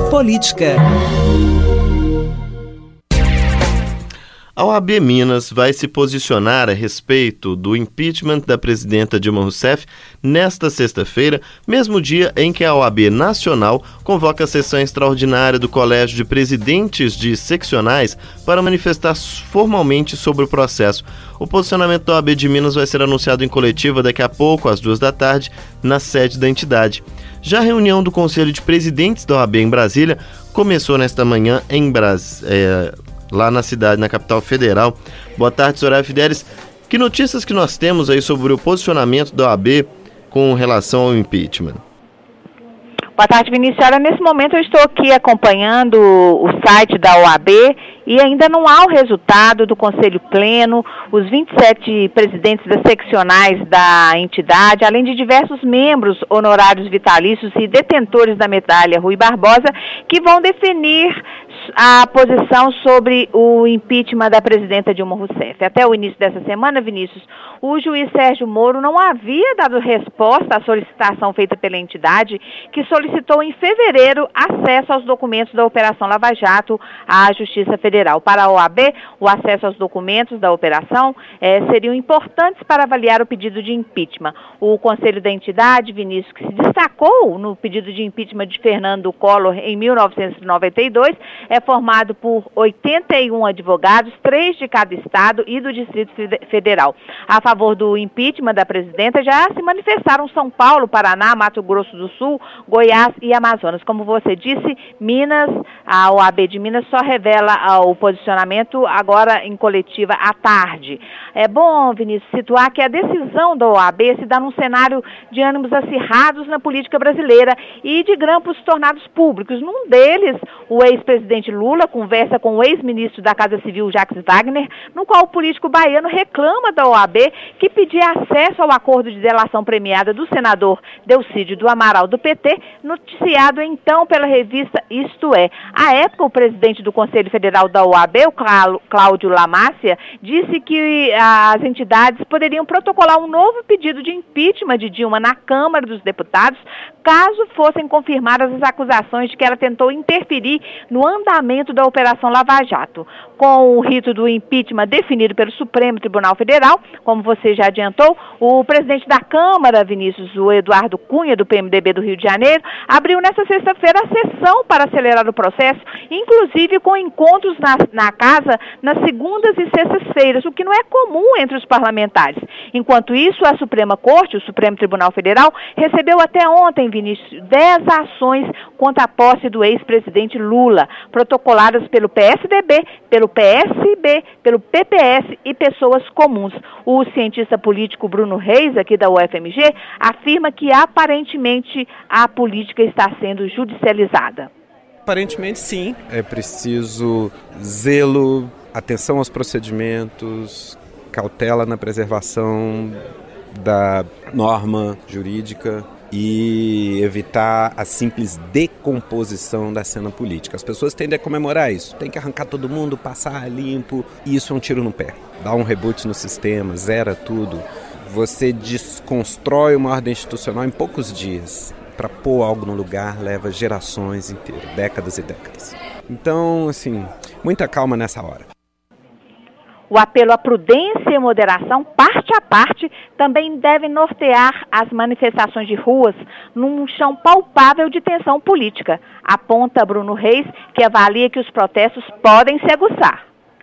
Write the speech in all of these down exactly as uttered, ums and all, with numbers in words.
Política. A O A B Minas vai se posicionar a respeito do impeachment da presidenta Dilma Rousseff nesta sexta-feira, mesmo dia em que a O A B Nacional convoca a sessão extraordinária do Colégio de Presidentes de Seccionais para manifestar formalmente sobre o processo. O posicionamento da O A B de Minas vai ser anunciado em coletiva daqui a pouco, às duas da tarde, na sede da entidade. Já a reunião do Conselho de Presidentes da O A B em Brasília começou nesta manhã em Brasília. É... lá na cidade, na capital federal. Boa tarde, Soraya Fidelis. Que notícias que nós temos aí sobre o posicionamento da O A B com relação ao impeachment? Boa tarde, Vinícius. Olha, nesse momento eu estou aqui acompanhando o site da O A B e ainda não há o resultado do Conselho Pleno, os vinte e sete presidentes das seccionais da entidade, além de diversos membros honorários vitalícios e detentores da medalha Rui Barbosa, que vão definir a posição sobre o impeachment da presidenta Dilma Rousseff. Até o início dessa semana, Vinícius, o juiz Sérgio Moro não havia dado resposta à solicitação feita pela entidade, que solicitou em fevereiro acesso aos documentos da Operação Lava Jato à Justiça Federal. Para a O A B, o acesso aos documentos da operação eh, seriam importantes para avaliar o pedido de impeachment. O Conselho da entidade, Vinícius, que se destacou no pedido de impeachment de Fernando Collor em mil novecentos e noventa e dois, é formado por oitenta e um advogados, três de cada estado e do Distrito Federal. A favor do impeachment da presidenta já se manifestaram São Paulo, Paraná, Mato Grosso do Sul, Goiás e Amazonas. Como você disse, Minas, a O A B de Minas só revela o posicionamento agora em coletiva à tarde. É bom, Vinícius, situar que a decisão da O A B se dá num cenário de ânimos acirrados na política brasileira e de grampos tornados públicos. Num deles, o ex-presidente Lula conversa com o ex-ministro da Casa Civil, Jacques Wagner, no qual o político baiano reclama da O A B que pedia acesso ao acordo de delação premiada do senador Delcídio do Amaral, do P T, noticiado então pela revista Isto É. À época, o presidente do Conselho Federal da O A B, o Cláudio Lamácia, disse que as entidades poderiam protocolar um novo pedido de impeachment de Dilma na Câmara dos Deputados, caso fossem confirmadas as acusações de que ela tentou interferir no andamento da Operação Lava Jato. Com o rito do impeachment definido pelo Supremo Tribunal Federal, como você já adiantou, o presidente da Câmara, Vinícius, o Eduardo Cunha, do P M D B do Rio de Janeiro, abriu nesta sexta-feira a sessão para acelerar o processo, inclusive com encontros na, na casa nas segundas e sextas-feiras, o que não é comum entre os parlamentares. Enquanto isso, a Suprema Corte, o Supremo Tribunal Federal, recebeu até ontem, Vinícius, dez ações contra a posse do ex-presidente Lula, protocoladas pelo P S D B, pelo P S B, pelo P P S e pessoas comuns. O cientista político Bruno Reis, aqui da U F M G, afirma que aparentemente a política está sendo judicializada. Aparentemente sim, é preciso zelo, atenção aos procedimentos, cautela na preservação da norma jurídica e evitar a simples decomposição da cena política. As pessoas tendem a comemorar isso, tem que arrancar todo mundo, passar limpo, e isso é um tiro no pé. Dá um reboot no sistema, zera tudo. Você desconstrói uma ordem institucional em poucos dias. Para pôr algo no lugar leva gerações inteiras, décadas e décadas. Então, assim, muita calma nessa hora. O apelo à prudência e moderação, parte a parte, também deve nortear as manifestações de ruas num chão palpável de tensão política, aponta Bruno Reis, que avalia que os protestos podem se aguçar.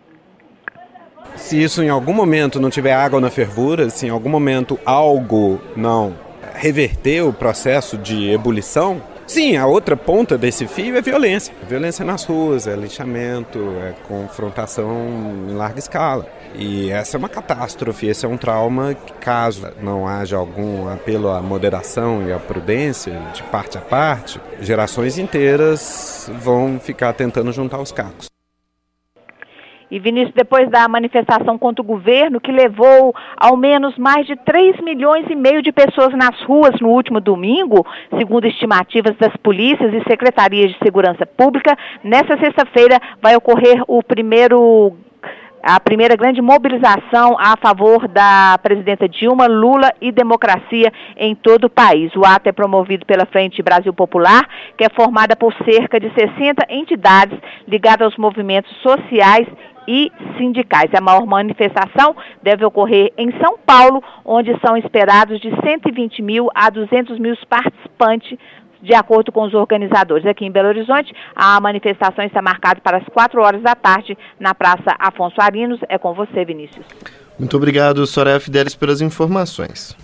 Se isso em algum momento não tiver água na fervura, se em algum momento algo não reverter o processo de ebulição, sim, a outra ponta desse fio é violência. Violência nas ruas, é linchamento, é confrontação em larga escala. E essa é uma catástrofe, esse é um trauma que, caso não haja algum apelo à moderação e à prudência, de parte a parte, gerações inteiras vão ficar tentando juntar os cacos. E, Vinícius, depois da manifestação contra o governo, que levou ao menos mais de três milhões e meio de pessoas nas ruas no último domingo, segundo estimativas das polícias e secretarias de segurança pública, nesta sexta-feira vai ocorrer o primeiro a primeira grande mobilização a favor da presidenta Dilma, Lula e democracia em todo o país. O ato é promovido pela Frente Brasil Popular, que é formada por cerca de sessenta entidades ligadas aos movimentos sociais e sindicais. A maior manifestação deve ocorrer em São Paulo, onde são esperados de cento e vinte mil a duzentos mil participantes, de acordo com os organizadores. Aqui em Belo Horizonte, a manifestação está marcada para as quatro horas da tarde na Praça Afonso Arinos. É com você, Vinícius. Muito obrigado, Soraya Fidelis, pelas informações.